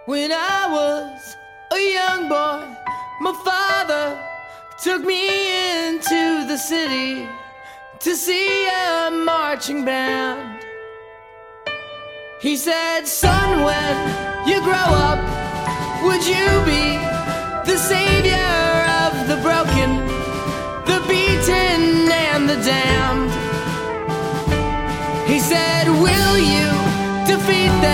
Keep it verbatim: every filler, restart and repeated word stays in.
When I was a young boy, my father took me into the city to see a marching band. He said, son, when you grow up, would you be the savior of the broken, the beaten and the damned? He said, will you defeat them?